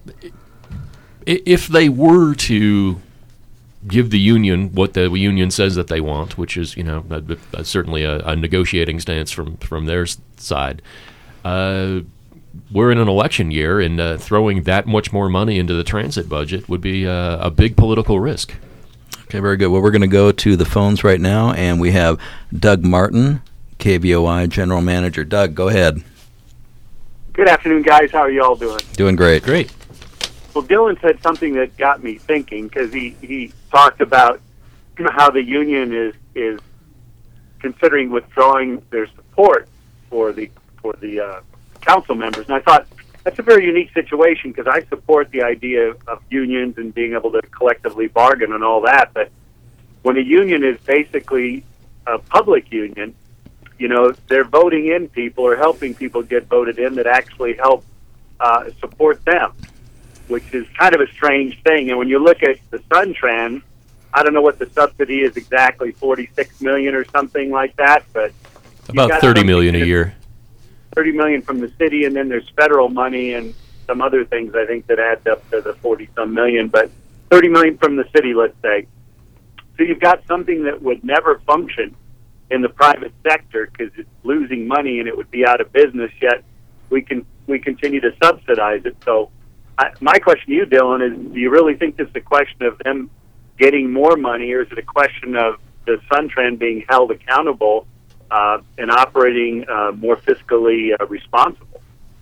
if they were to give the union what the union says that they want, which is, you know, a, a, certainly a, a negotiating stance from, from their side, uh, we're in an election year, and uh, throwing that much more money into the transit budget would be uh, a big political risk. Okay, very good. Well, we're going to go to the phones right now, and we have Doug Martin, K V O I General Manager. Doug, go ahead. Good afternoon, guys. How are you all doing? Doing great. Great. Well, Dylan said something that got me thinking, because he, he talked about how the union is is considering withdrawing their support for the for the uh, council members. And I thought that's a very unique situation, because I support the idea of unions and being able to collectively bargain and all that. But when a union is basically a public union, you know, they're voting in people or helping people get voted in that actually help uh, support them, which is kind of a strange thing. And when you look at the Suntran, I don't know what the subsidy is exactly, forty-six million dollars or something like that, but about thirty million dollars a year. thirty million dollars from the city, and then there's federal money and some other things, I think, that adds up to the forty-some million, but thirty million dollars from the city, let's say. So you've got something that would never function in the private sector because it's losing money and it would be out of business, yet we can we continue to subsidize it. So I, my question to you, Dylan, is do you really think this is a question of them getting more money, or is it a question of the Suntran being held accountable Uh, and operating uh, more fiscally uh, responsible?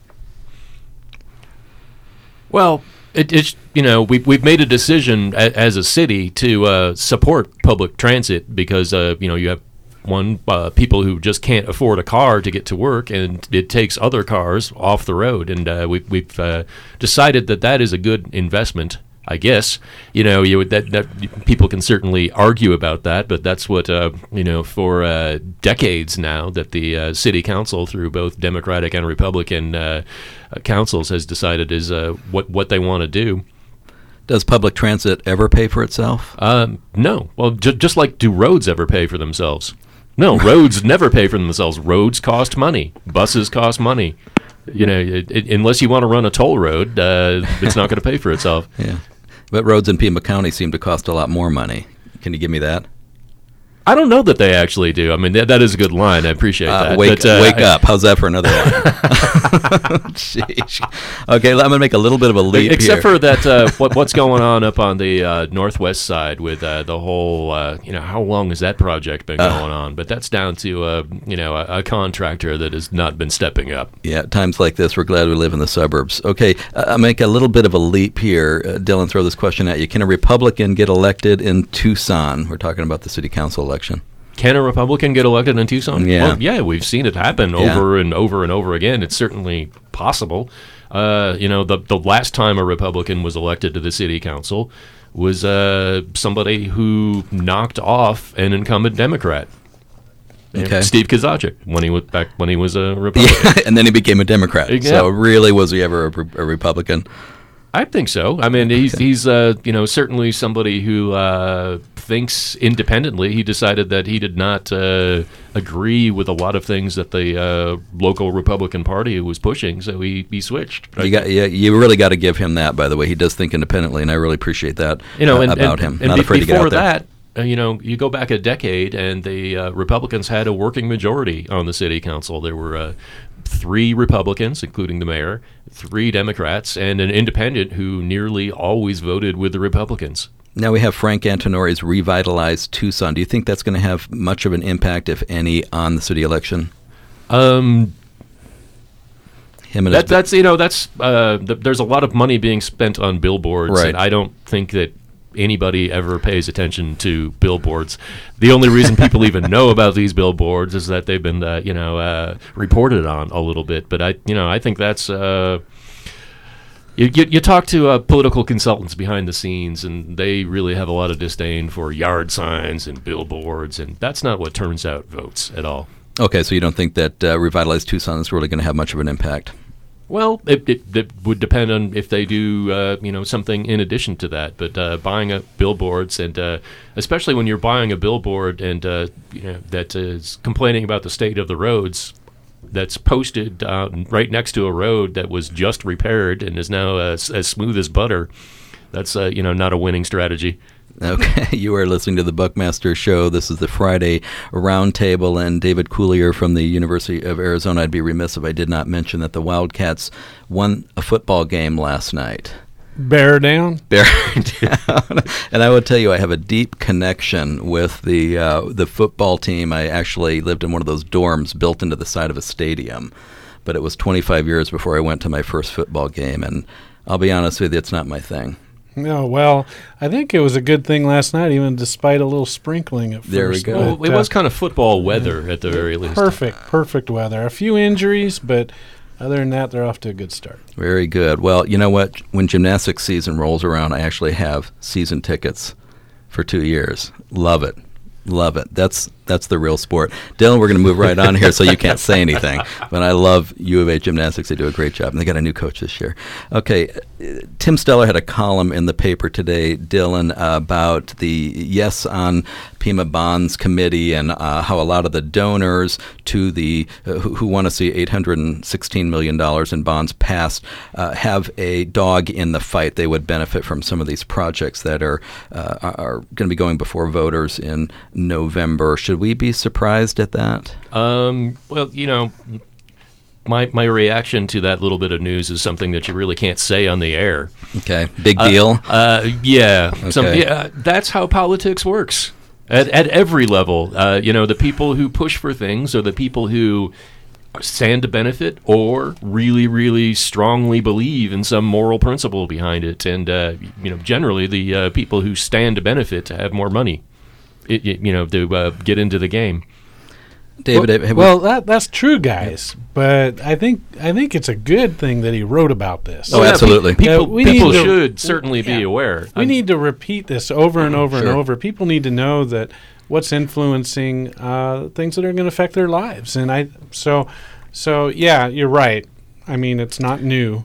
Well, it, it's you know we've we've made a decision a, as a city to uh, support public transit because uh, you know you have one uh, people who just can't afford a car to get to work, and it takes other cars off the road, and uh, we, we've uh, decided that that is a good investment. I guess you know you would, that, that people can certainly argue about that, but that's what uh, you know for uh, decades now that the uh, city council, through both Democratic and Republican uh, councils, has decided is uh, what what they want to do. Does public transit ever pay for itself? Um, no. Well, ju- just like do roads ever pay for themselves? No, roads never pay for themselves. Roads cost money. Buses cost money. You know, it, it, unless you want to run a toll road, uh, it's not going to pay for itself. Yeah. But roads in Pima County seem to cost a lot more money. Can you give me that? I don't know that they actually do. I mean, that, that is a good line. I appreciate uh, that. Wake, but, uh, wake I, up. How's that for another line? Sheesh. Okay, I'm going to make a little bit of a leap Except here. for that, uh, what, what's going on up on the uh, northwest side with uh, the whole, uh, you know, how long has that project been Uh. going on? But that's down to, uh, you know, a, a contractor that has not been stepping up. Yeah, times like this, we're glad we live in the suburbs. Okay, uh, I'll make a little bit of a leap here. Uh, Dylan, throw this question at you. Can a Republican get elected in Tucson? We're talking about the city council election. Can a Republican get elected in Tucson? Yeah. Well, yeah, we've seen it happen Yeah. over and over and over again. It's certainly possible. Uh, you know, the the last time a Republican was elected to the city council was uh, somebody who knocked off an incumbent Democrat. You know, Okay. Steve Kozachik, when he was back when he was a Republican. Yeah, and then he became a Democrat. Yeah. So really, was he ever a, re- a Republican? I think so. I mean, he's he's uh, you know certainly somebody who uh, thinks independently. He decided that he did not uh, agree with a lot of things that the uh, local Republican Party was pushing, so he, he switched. You got, yeah, you really got to give him that. By the way, he does think independently, and I really appreciate that. You know, uh, and, about and, him. And Not be- afraid to get before out there. that, uh, you know, you go back a decade, and the uh, Republicans had a working majority on the city council. There were uh, three Republicans, including the mayor, three Democrats, and an independent who nearly always voted with the Republicans. Now we have Frank Antonori's revitalized Tucson. Do you think that's going to have much of an impact, if any, on the city election? Um, Him and that, his that's you know that's uh, th- there's a lot of money being spent on billboards, Right. and I don't think that anybody ever pays attention to billboards. The only reason people even know about these billboards is that they've been uh, you know uh, reported on a little bit. But I you know I think that's. Uh, You, you, you talk to uh, political consultants behind the scenes, and they really have a lot of disdain for yard signs and billboards, and that's not what turns out votes at all. Okay, so you don't think that uh, revitalized Tucson is really going to have much of an impact? Well, it, it, it would depend on if they do, uh, you know, something in addition to that. But uh, buying a billboards, and uh, especially when you're buying a billboard and uh, you know that is complaining about the state of the roads, that's posted uh, right next to a road that was just repaired and is now uh, s- as smooth as butter. That's uh, you know not a winning strategy. Okay, you are listening to the Buckmaster Show. This is the Friday Roundtable, and David Coulier from the University of Arizona. I'd be remiss if I did not mention that the Wildcats won a football game last night. Bear down? Bear down. And I will tell you, I have a deep connection with the uh, the football team. I actually lived in one of those dorms built into the side of a stadium, but it was twenty-five years before I went to my first football game, and I'll be honest with you, it's not my thing. No, well, I think it was a good thing last night, even despite a little sprinkling at There we first. go. Well, but, it uh, was kind of football weather at the very least. Perfect, perfect weather. A few injuries, but other than that, they're off to a good start. Very good. Well, you know what? When gymnastics season rolls around, I actually have season tickets for two years. Love it. Love it. That's that's the real sport. Dylan, we're going to move right on here so you can't say anything. But I love U of A gymnastics. They do a great job. And they got a new coach this year. Okay, uh, Tim Steller had a column in the paper today, Dylan, uh, about the Yes on Pima Bonds Committee and uh, how a lot of the donors to the uh, who, who want to see eight hundred sixteen million dollars in bonds passed uh, have a dog in the fight. They would benefit from some of these projects that are uh, are going to be going before voters in November. Should we be surprised at that? Um, well, you know, my my reaction to that little bit of news is something that you really can't say on the air. Okay, big deal. Uh, uh, yeah, Okay. Some, yeah, that's how politics works at at every level. Uh, you know, the people who push for things are the people who stand to benefit or really, really strongly believe in some moral principle behind it, and uh, you know, generally the uh, people who stand to benefit to have more money. It, it, you know, to uh, get into the game. David, well, have well that that's true, guys. But I think I think it's a good thing that he wrote about this. Oh, absolutely. People, Uh, we people need to- should certainly be yeah. aware. We I'm- need to repeat this over and over and Sure. over. People need to know that what's influencing uh, things that are going to affect their lives. And I so so yeah, you're right. I mean, it's not new,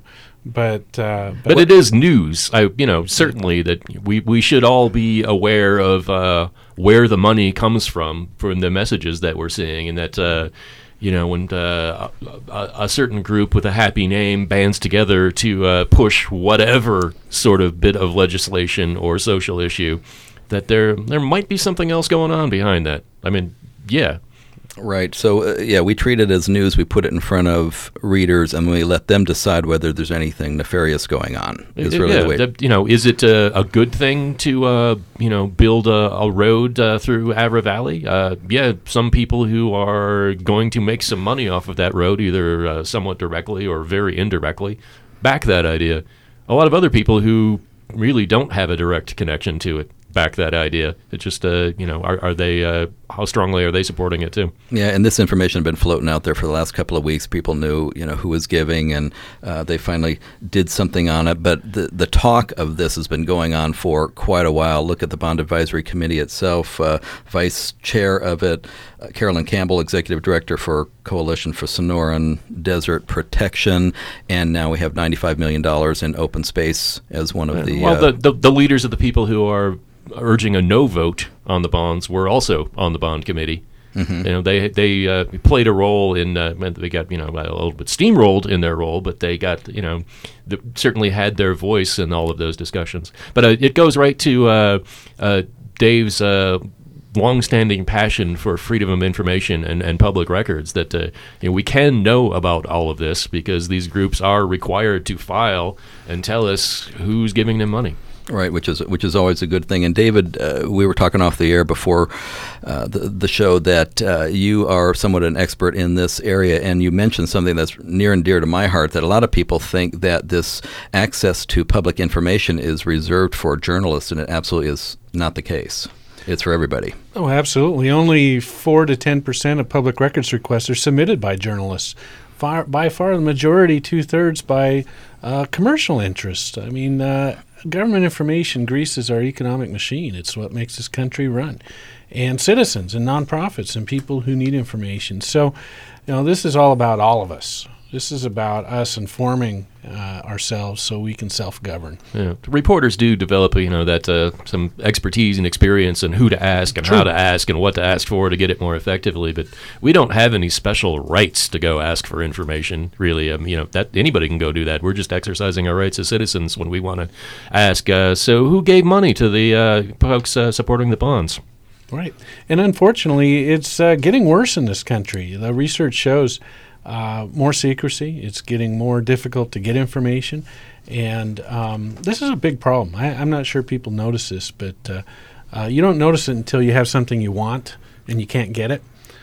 But, uh, but but it is news. I you know certainly that we, we should all be aware of uh, where the money comes from from the messages that we're seeing, and that uh, you know when uh, a, a certain group with a happy name bands together to uh, push whatever sort of bit of legislation or social issue, that there there might be something else going on behind that. I mean, yeah. Right. So, uh, yeah, we treat it as news. We put it in front of readers, and we let them decide whether there's anything nefarious going on. Is It- really yeah, the way. that- you know, is it a, a good thing to, uh, you know, build a, a road uh, through Avra Valley? Uh, yeah, some people who are going to make some money off of that road, either uh, somewhat directly or very indirectly, back that idea. A lot of other people who really don't have a direct connection to it back that idea. It just, uh, you know, are, are they, uh, how strongly are they supporting it too? Yeah, and this information had been floating out there for the last couple of weeks. People knew, you know, who was giving, and uh, they finally did something on it. But the the talk of this has been going on for quite a while. Look at the Bond Advisory Committee itself. Uh, Vice Chair of it, uh, Carolyn Campbell, Executive Director for Coalition for Sonoran Desert Protection, and now we have ninety-five million dollars in open space as one of the. Well, uh, the, the the leaders of the people who are urging a no vote on the bonds were also on the bond committee. Mhm. You know, they they uh, played a role in. Uh, they got you know a little bit steamrolled in their role, but they got you know the, certainly had their voice in all of those discussions. But uh, it goes right to uh, uh, Dave's. Uh, long-standing passion for freedom of information and, and public records, that uh, you know, we can know about all of this because these groups are required to file and tell us who's giving them money. Right, which is which is always a good thing. And David, uh, we were talking off the air before uh, the the show that uh, you are somewhat an expert in this area, and you mentioned something that's near and dear to my heart. That a lot of people think that this access to public information is reserved for journalists, and it absolutely is not the case. It's for everybody. Oh, absolutely. Only four to ten percent of public records requests are submitted by journalists. Far, by far the majority, two-thirds, by uh, commercial interests. I mean, uh, government information greases our economic machine. It's what makes this country run. And citizens and nonprofits and people who need information. So, you know, this is all about all of us. This is about us informing uh, ourselves so we can self-govern. Yeah. Reporters do develop, you know, that uh, some expertise and experience and who to ask and True. how to ask and what to ask for to get it more effectively. But we don't have any special rights to go ask for information, really. Um, you know, that anybody can go do that. We're just exercising our rights as citizens when we want to ask. Uh, so who gave money to the uh, folks uh, supporting the bonds? Right. And unfortunately, it's uh, getting worse in this country. The research shows uh, more secrecy. It's getting more difficult to get information. And um, this is a big problem. I, I'm not sure people notice this, but uh, uh, you don't notice it until you have something you want and you can't get it.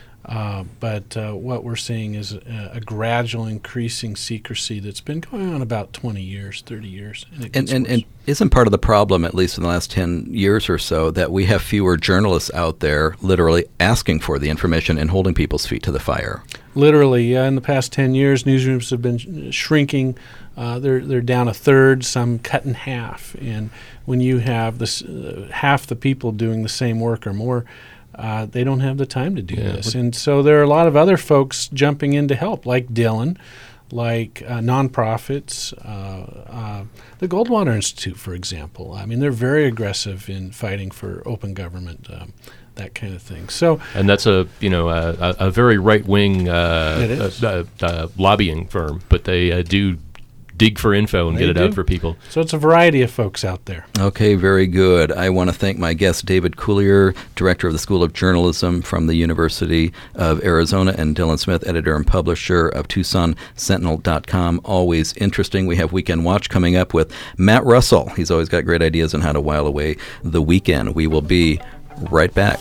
Uh, but uh, what we're seeing is a, a gradual increasing secrecy that's been going on about twenty years, thirty years. And, it And, gets and, worse. and isn't part of the problem, at least in the last ten years or so, that we have fewer journalists out there literally asking for the information and holding people's feet to the fire? Literally, yeah. In the past ten years, newsrooms have been sh- shrinking. Uh, they're they're down a third, some cut in half. And when you have this uh, half the people doing the same work or more, uh, they don't have the time to do Yeah. this. And so there are a lot of other folks jumping in to help, like Dylan, like uh, nonprofits, uh, uh, the Goldwater Institute, for example. I mean, they're very aggressive in fighting for open government. Um, that kind of thing. So, And that's a you know a, a, a very right wing uh, It is. uh, uh, uh, lobbying firm, but they uh, do dig for info and They get it do. out for people. So it's a variety of folks out there. Okay, very good. I want to thank my guest, David Coulier, Director of the School of Journalism from the University of Arizona, and Dylan Smith, Editor and Publisher of Tucson Sentinel dot com. Always interesting. We have Weekend Watch coming up with Matt Russell. He's always got great ideas on how to while away the weekend. We will be right back.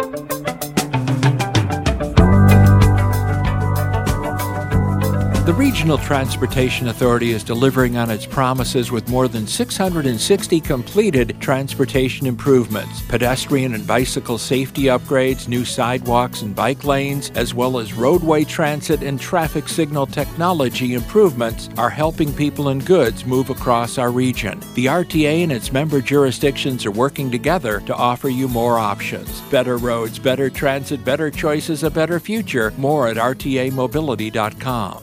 The Region Regional Transportation Authority is delivering on its promises with more than six hundred sixty completed transportation improvements. Pedestrian and bicycle safety upgrades, new sidewalks and bike lanes, as well as roadway transit and traffic signal technology improvements are helping people and goods move across our region. The R T A and its member jurisdictions are working together to offer you more options. Better roads, better transit, better choices, a better future. More at R T A mobility dot com.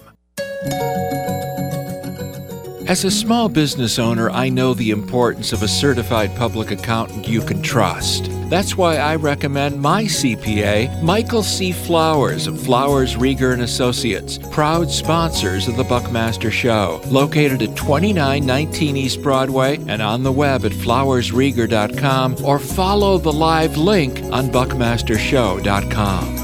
As a small business owner, I know the importance of a certified public accountant you can trust. That's why I recommend my C P A, Michael C. Flowers of Flowers, Rieger and Associates, proud sponsors of the Buckmaster Show, located at twenty-nine nineteen East Broadway and on the web at flowers rieger dot com, or follow the live link on buckmaster show dot com.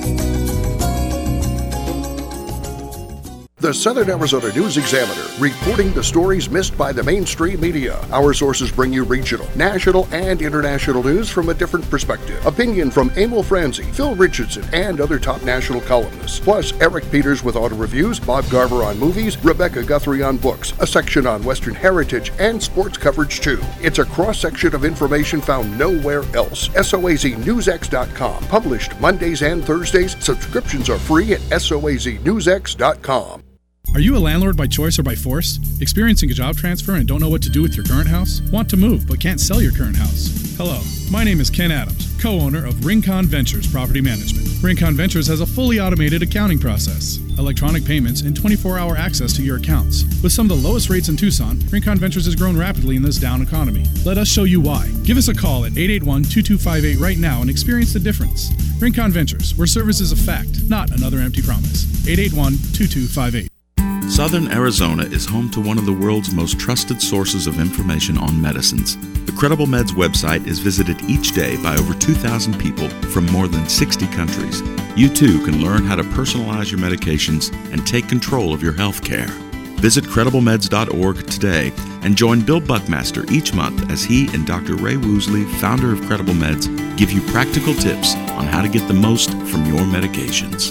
The Southern Arizona News Examiner, reporting the stories missed by the mainstream media. Our sources bring you regional, national, and international news from a different perspective. Opinion from Emil Franzi, Phil Richardson, and other top national columnists. Plus, Eric Peters with auto reviews, Bob Garver on movies, Rebecca Guthrie on books, a section on Western heritage, and sports coverage too. It's a cross-section of information found nowhere else. S O A Z news x dot com. Published Mondays and Thursdays. Subscriptions are free at S O A Z news x dot com. Are you a landlord by choice or by force? Experiencing a job transfer and don't know what to do with your current house? Want to move but can't sell your current house? Hello, my name is Ken Adams, co-owner of Rincon Ventures Property Management. Rincon Ventures has a fully automated accounting process, electronic payments, and twenty-four hour access to your accounts. With some of the lowest rates in Tucson, Rincon Ventures has grown rapidly in this down economy. Let us show you why. Give us a call at eight eight one, two two five eight right now and experience the difference. Rincon Ventures, where service is a fact, not another empty promise. eight eight one, two two five eight. Southern Arizona is home to one of the world's most trusted sources of information on medicines. The Credible Meds website is visited each day by over two thousand people from more than sixty countries. You too can learn how to personalize your medications and take control of your health care. Visit credible meds dot org today and join Bill Buckmaster each month as he and Doctor Ray Woosley, founder of Credible Meds, give you practical tips on how to get the most from your medications.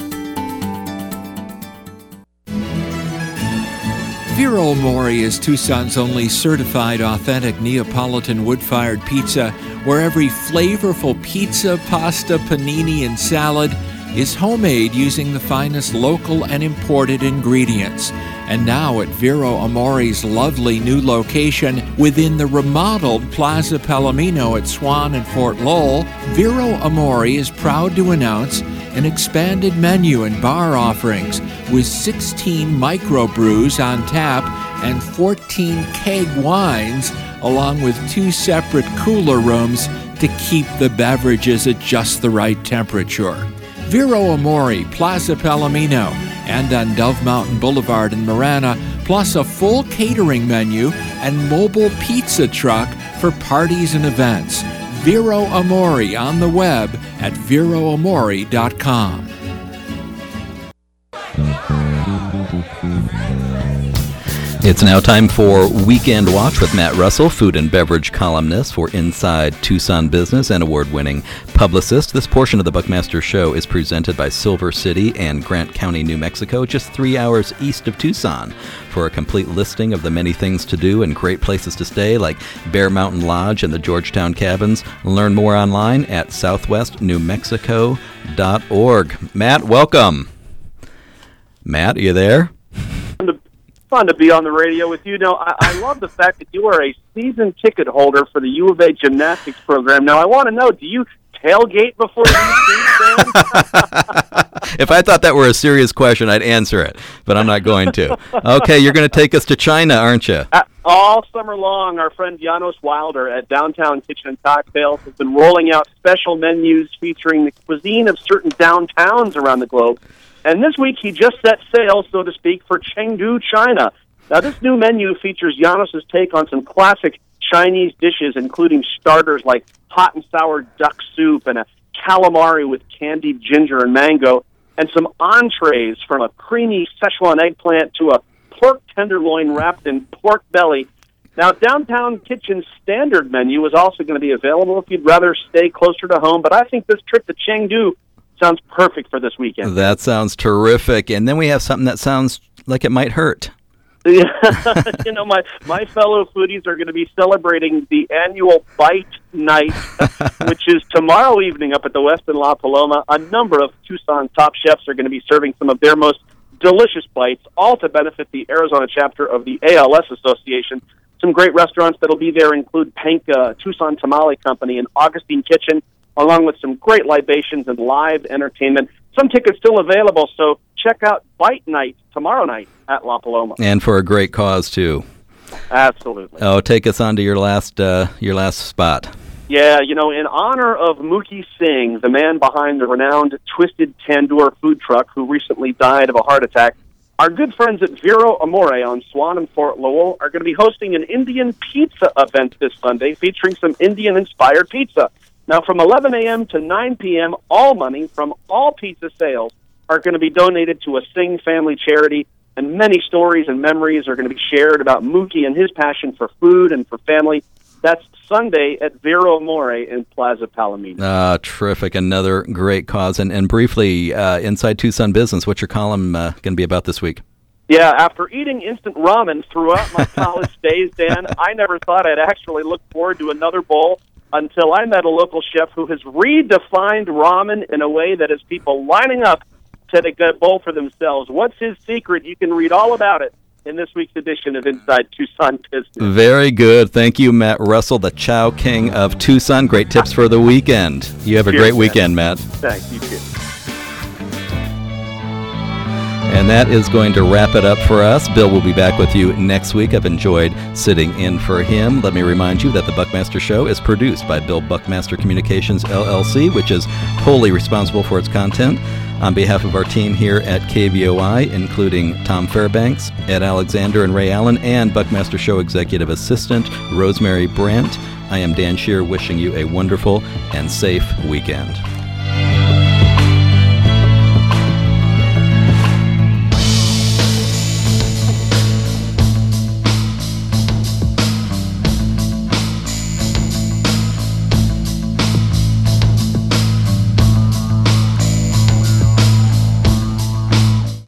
Vero Amore is Tucson's only certified authentic Neapolitan wood-fired pizza, where every flavorful pizza, pasta, panini, and salad is homemade using the finest local and imported ingredients. And now at Vero Amore's lovely new location within the remodeled Plaza Palomino at Swan and Fort Lowell, Vero Amore is proud to announce an expanded menu and bar offerings with sixteen microbrews on tap and fourteen keg wines, along with two separate cooler rooms to keep the beverages at just the right temperature. Vero Amore, Plaza Palomino, and on Dove Mountain Boulevard in Marana, plus a full catering menu and mobile pizza truck for parties and events. Vero Amore on the web at vero amore dot com. It's now time for Weekend Watch with Matt Russell, food and beverage columnist for Inside Tucson Business and award-winning publicist. This portion of the Buckmaster Show is presented by Silver City and Grant County, New Mexico, just three hours east of Tucson. For a complete listing of the many things to do and great places to stay, like Bear Mountain Lodge and the Georgetown Cabins, learn more online at southwest new mexico dot org. Matt, welcome. Matt, are you there? Fun to be on the radio with you. Now, I, I love the fact that you are a season ticket holder for the U of A gymnastics program. Now, I want to know, do you tailgate before you see If I thought that were a serious question, I'd answer it, but I'm not going to. Okay, you're going to take us to China, aren't you? Uh, all summer long, our friend Janos Wilder at Downtown Kitchen and Cocktails has been rolling out special menus featuring the cuisine of certain downtowns around the globe. And this week, he just set sail, so to speak, for Chengdu, China. Now, this new menu features Janos' take on some classic Chinese dishes, including starters like hot and sour duck soup and a calamari with candied ginger and mango, and some entrees from a creamy Szechuan eggplant to a pork tenderloin wrapped in pork belly. Now, Downtown Kitchen's standard menu is also going to be available if you'd rather stay closer to home, but I think this trip to Chengdu sounds perfect for this weekend. That sounds terrific. And then we have something that sounds like it might hurt. you know, my, my fellow foodies are going to be celebrating the annual Bite Night, which is tomorrow evening up at the Westin La Paloma. A number of Tucson top chefs are going to be serving some of their most delicious bites, all to benefit the Arizona chapter of the A L S Association. Some great restaurants that'll be there include Panka, Tucson Tamale Company, and Augustine Kitchen, along with some great libations and live entertainment. Some tickets still available, so check out Bite Night tomorrow night at La Paloma. And for a great cause, too. Absolutely. Oh, take us on to your last, uh, your last spot. Yeah, you know, in honor of Mookie Singh, the man behind the renowned Twisted Tandoor food truck who recently died of a heart attack, our good friends at Vero Amore on Swan and Fort Lowell are going to be hosting an Indian pizza event this Sunday featuring some Indian-inspired pizza. Now, from eleven a.m. to nine p.m., all money from all pizza sales are going to be donated to a Singh family charity, and many stories and memories are going to be shared about Mookie and his passion for food and for family. That's Sunday at Vero Amore in Plaza Palomino. Ah, terrific. Another great cause. And, and briefly, uh, Inside Tucson Business, what's your column uh, going to be about this week? Yeah, after eating instant ramen throughout my college days, Dan, I never thought I'd actually look forward to another bowl until I met a local chef who has redefined ramen in a way that has people lining up to take a bowl for themselves. What's his secret? You can read all about it in this week's edition of Inside Tucson Business. Very good. Thank you, Matt Russell, the Chow King of Tucson. Great tips for the weekend. You have a Cheers, great man. weekend, Matt. Thanks. You too. And that is going to wrap it up for us. Bill will be back with you next week. I've enjoyed sitting in for him. Let me remind you that The Buckmaster Show is produced by Bill Buckmaster Communications, L L C, which is wholly responsible for its content. On behalf of our team here at K B O I, including Tom Fairbanks, Ed Alexander, and Ray Allen, and Buckmaster Show Executive Assistant Rosemary Brandt, I am Dan Shear, wishing you a wonderful and safe weekend.